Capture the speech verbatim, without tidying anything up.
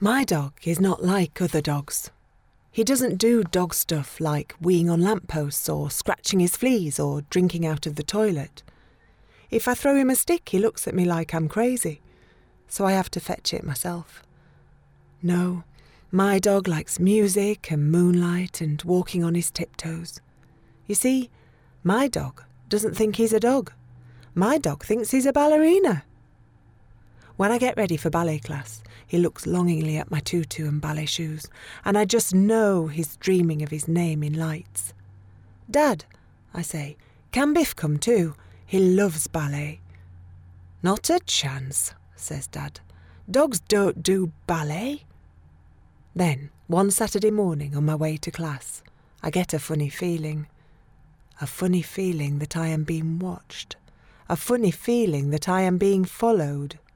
My dog is not like other dogs. He doesn't do dog stuff like weeing on lampposts or scratching his fleas or drinking out of the toilet. If I throw him a stick, he looks at me like I'm crazy, so I have to fetch it myself. No, my dog likes music and moonlight and walking on his tiptoes. You see, my dog doesn't think he's a dog. My dog thinks he's a ballerina. When I get ready for ballet class, he looks longingly at my tutu and ballet shoes, and I just know he's dreaming of his name in lights. "Dad," I say, "can Biff come too? He loves ballet." "Not a chance," says Dad. "Dogs don't do ballet." Then, one Saturday morning on my way to class, I get a funny feeling. A funny feeling that I am being watched. A funny feeling that I am being followed.